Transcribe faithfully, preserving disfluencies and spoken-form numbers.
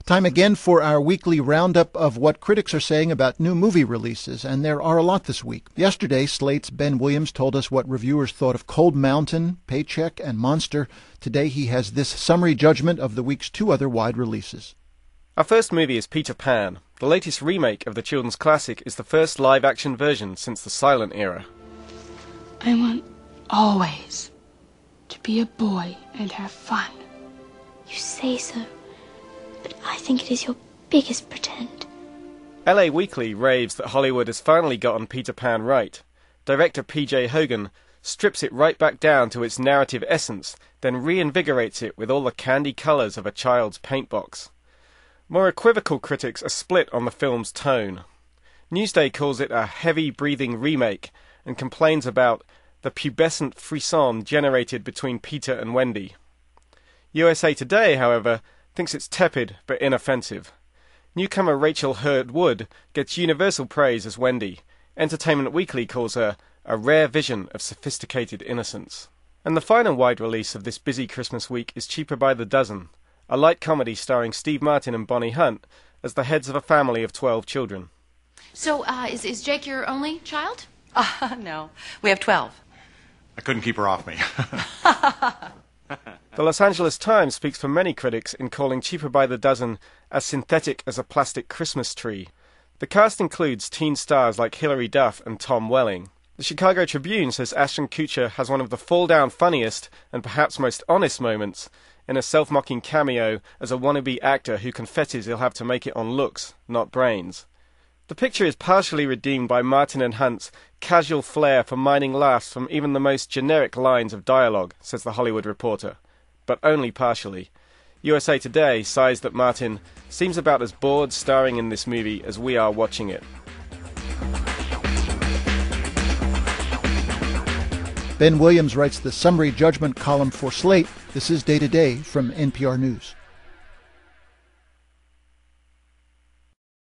Time again for our weekly roundup of what critics are saying about new movie releases, and there are a lot this week. Yesterday, Slate's Ben Williams told us what reviewers thought of Cold Mountain, Paycheck, and Monster. Today he has this summary judgment of the week's two other wide releases. Our first movie is Peter Pan. The latest remake of the children's classic is the first live-action version since the silent era. I want always to be a boy and have fun. You say so, but I think it is your biggest pretend. L A Weekly raves that Hollywood has finally gotten Peter Pan right. Director P J Hogan strips it right back down to its narrative essence, then reinvigorates it with all the candy colours of a child's paint box. More equivocal critics are split on the film's tone. Newsday calls it a heavy-breathing remake and complains about the pubescent frisson generated between Peter and Wendy. U S A Today, however, thinks it's tepid but inoffensive. Newcomer Rachel Hurd Wood gets universal praise as Wendy. Entertainment Weekly calls her a rare vision of sophisticated innocence. And the final wide release of this busy Christmas week is Cheaper by the Dozen, a light comedy starring Steve Martin and Bonnie Hunt as the heads of a family of twelve children. So, uh, is, is Jake your only child? Uh, no, we have twelve. I couldn't keep her off me. The Los Angeles Times speaks for many critics in calling Cheaper by the Dozen as synthetic as a plastic Christmas tree. The cast includes teen stars like Hilary Duff and Tom Welling. The Chicago Tribune says Ashton Kutcher has one of the fall-down funniest and perhaps most honest moments in a self-mocking cameo as a wannabe actor who confesses he'll have to make it on looks, not brains. The picture is partially redeemed by Martin and Hunt's casual flair for mining laughs from even the most generic lines of dialogue, says The Hollywood Reporter. But only partially. U S A Today sighs that Martin seems about as bored starring in this movie as we are watching it. Ben Williams writes the summary judgment column for Slate. This is Day to Day from N P R News.